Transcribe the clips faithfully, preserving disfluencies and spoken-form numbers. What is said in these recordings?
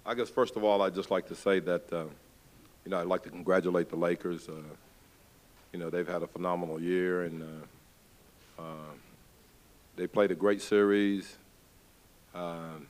I guess first of all, I'd just like to say that, uh, you know, I'd like to congratulate the Lakers. Uh, you know, they've had a phenomenal year, and uh, uh, they played a great series. Um,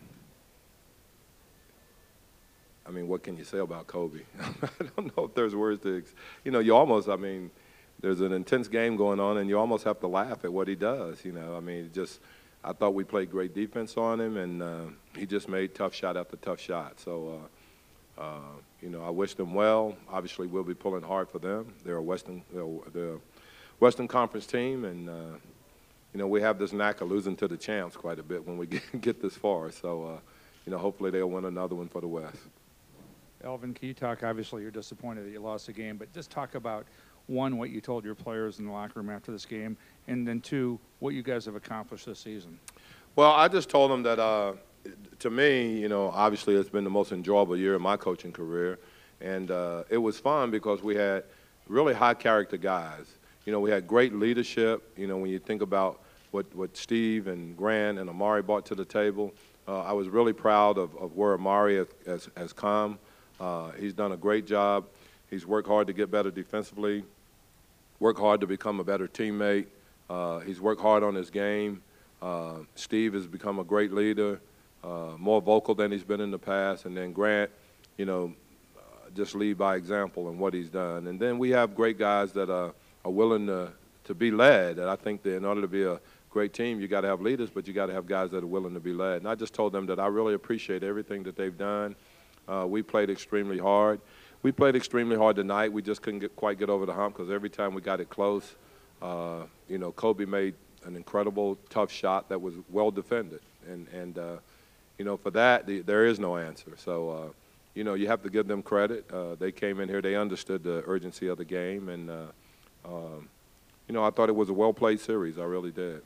I mean, what can you say about Kobe? I don't know if there's words to, ex- you know, you almost, I mean, there's an intense game going on, and you almost have to laugh at what he does, you know. I mean, just, I thought we played great defense on him, and uh, he just made tough shot after tough shot. So, uh, uh, you know, I wish them well. Obviously, we'll be pulling hard for them. They're a Western, they're a Western Conference team, and, uh, you know, we have this knack of losing to the champs quite a bit when we get, get this far. So, uh, you know, hopefully they'll win another one for the West. Elvin, can you talk, obviously you're disappointed that you lost the game, but just talk about, one, what you told your players in the locker room after this game, and then two, what you guys have accomplished this season. Well, I just told them that, uh, to me, you know, obviously it's been the most enjoyable year of my coaching career, and uh, it was fun because we had really high-character guys. You know, we had great leadership. You know, when you think about what, what Steve and Grant and Amari brought to the table, uh, I was really proud of, of where Amari has, has, has come. Uh, he's done a great job. He's worked hard to get better defensively, worked hard to become a better teammate. Uh, he's worked hard on his game. Uh, Steve has become a great leader, uh, more vocal than he's been in the past. And then Grant, you know, uh, just lead by example in what he's done. And then we have great guys that uh, are willing to, to be led. And I think that in order to be a great team, you got to have leaders, but you got to have guys that are willing to be led. And I just told them that I really appreciate everything that they've done. Uh, we played extremely hard. We played extremely hard tonight. We just couldn't get, quite get over the hump because every time we got it close, uh, you know, Kobe made an incredible, tough shot that was well defended. And, and uh, you know, for that, the, there is no answer. So, uh, you know, you have to give them credit. Uh, they came in here. They understood the urgency of the game. And, uh, um, you know, I thought it was a well-played series. I really did.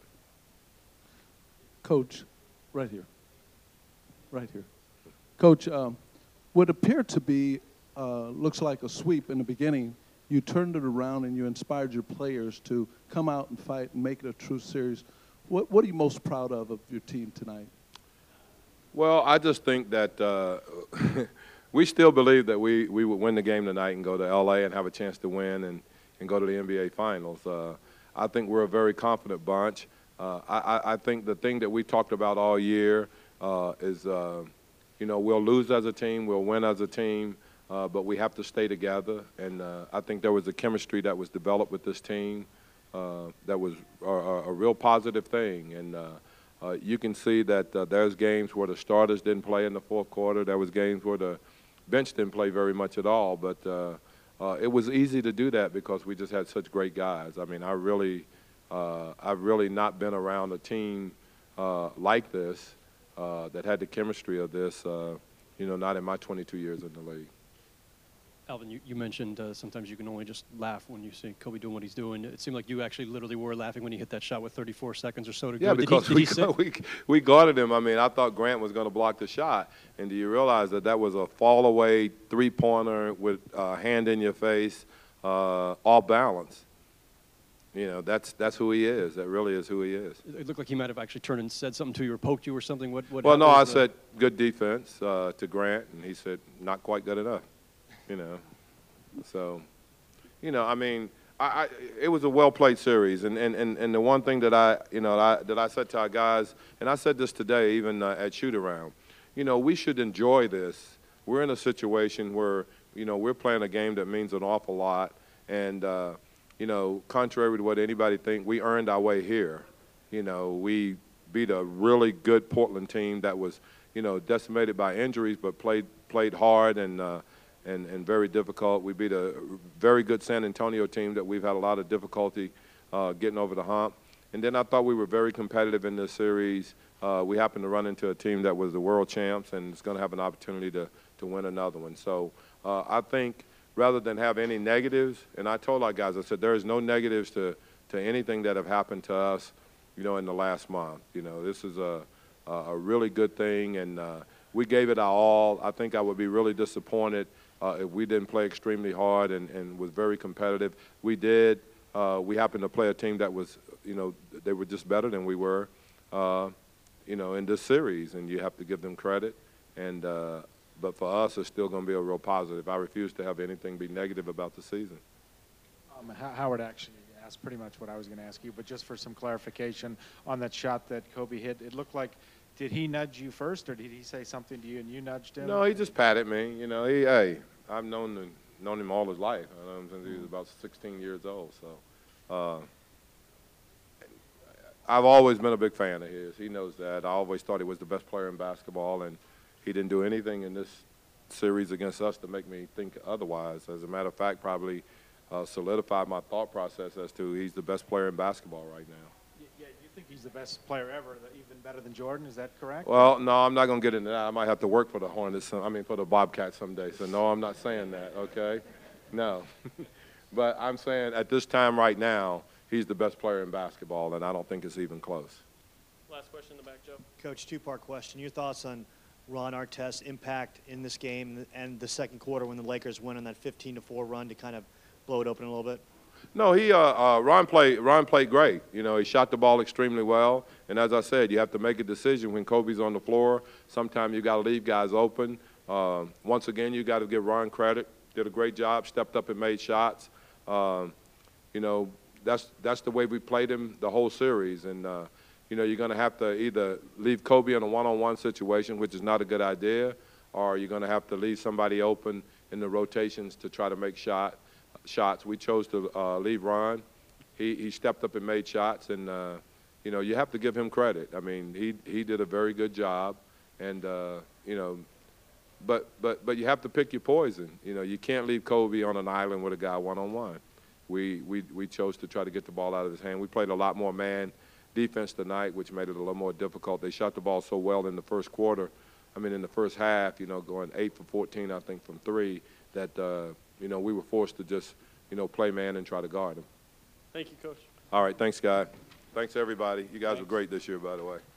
Coach, right here. Right here. Coach, um, what appeared to be, uh, looks like a sweep in the beginning, you turned it around and you inspired your players to come out and fight and make it a true series. What, what are you most proud of of your team tonight? Well, I just think that uh, we still believe that we, we would win the game tonight and go to L A and have a chance to win and, and go to the N B A Finals. Uh, I think we're a very confident bunch. Uh, I, I think the thing that we talked about all year uh, is uh, you know, we'll lose as a team, we'll win as a team, uh, but we have to stay together. And uh, I think there was a chemistry that was developed with this team uh, that was a, a, a real positive thing. And uh, uh, you can see that uh, there's games where the starters didn't play in the fourth quarter. There was games where the bench didn't play very much at all. But uh, uh, it was easy to do that because we just had such great guys. I mean, I really, uh, I've really not been around a team uh, like this. Uh, that had the chemistry of this, uh, you know, not in my twenty-two years in the league. Alvin, you, you mentioned uh, sometimes you can only just laugh when you see Kobe doing what he's doing. It seemed like you actually literally were laughing when he hit that shot with thirty-four seconds or so to go. Yeah, because did he, did we, we, we guarded him. I mean, I thought Grant was going to block the shot. And do you realize that that was a fall-away three-pointer with a hand in your face, uh, off balance? You know, that's that's who he is. That really is who he is. It looked like he might have actually turned and said something to you or poked you or something. What? what well, no, I the... said good defense uh, to Grant, and he said not quite good enough. You know, so, you know, I mean, I, I it was a well-played series, and, and, and, and the one thing that I, you know, I, that I said to our guys, and I said this today even uh, at shoot-around, you know, we should enjoy this. We're in a situation where, you know, we're playing a game that means an awful lot, and uh, you know, contrary to what anybody think, we earned our way here. You know, we beat a really good Portland team that was, you know, decimated by injuries, but played played hard and uh, and and very difficult. We beat a very good San Antonio team that we've had a lot of difficulty uh, getting over the hump. And then I thought we were very competitive in this series. Uh, we happened to run into a team that was the world champs and is going to have an opportunity to to win another one. So uh, I think, rather than have any negatives, and I told our guys, I said, there is no negatives to, to anything that have happened to us, you know, in the last month. You know, this is a, a really good thing, and uh, we gave it our all. I think I would be really disappointed uh, if we didn't play extremely hard and, and was very competitive. We did. Uh, we happened to play a team that was, you know, they were just better than we were, uh, you know, in this series, and you have to give them credit. And uh, but for us, it's still going to be a real positive. I refuse to have anything be negative about the season. Um, Ho- Howard actually asked pretty much what I was going to ask you, but just for some clarification on that shot that Kobe hit, it looked like, did he nudge you first, or did he say something to you and you nudged him? No, he just patted me. You know, he, hey, I've known the, known him all his life. I know him since he was about sixteen years old. So, uh, I've always been a big fan of his. He knows that. I always thought he was the best player in basketball, and he didn't do anything in this series against us to make me think otherwise. As a matter of fact, probably uh, solidified my thought process as to he's the best player in basketball right now. Y- Yeah, you think he's the best player ever, that- even better than Jordan? Is that correct? Well, no, I'm not going to get into that. I might have to work for the Hornets, some- I mean, for the Bobcats someday. So, no, I'm not saying that, okay? No. But I'm saying at this time right now, he's the best player in basketball, and I don't think it's even close. Last question in the back, Joe. Coach, two-part question. Your thoughts on Ron Artest's impact in this game and the second quarter when the Lakers went on that fifteen to four run to kind of blow it open a little bit? No, he uh, uh, Ron played Ron played great. You know, he shot the ball extremely well. And as I said, you have to make a decision when Kobe's on the floor. Sometimes you got to leave guys open. Uh, once again, you got to give Ron credit. Did a great job, stepped up and made shots. Um, you know, that's that's the way we played him the whole series. And uh, you know, you're going to have to either leave Kobe in a one-on-one situation, which is not a good idea, or you're going to have to leave somebody open in the rotations to try to make shot. shots. We chose to uh, leave Ron. He, he stepped up and made shots, and, uh, you know, you have to give him credit. I mean, he, he did a very good job, and, uh, you know, but, but, but you have to pick your poison. You know, you can't leave Kobe on an island with a guy one-on-one. We, we, we chose to try to get the ball out of his hand. We played a lot more man defense tonight, which made it a little more difficult. They shot the ball so well in the first quarter. I mean, in the first half, you know, going eight for fourteen, I think, from three, that, uh, you know, we were forced to just, you know, play man and try to guard him. Thank you, Coach. All right, thanks, guy. Thanks, everybody. You guys Thanks. were great this year, by the way.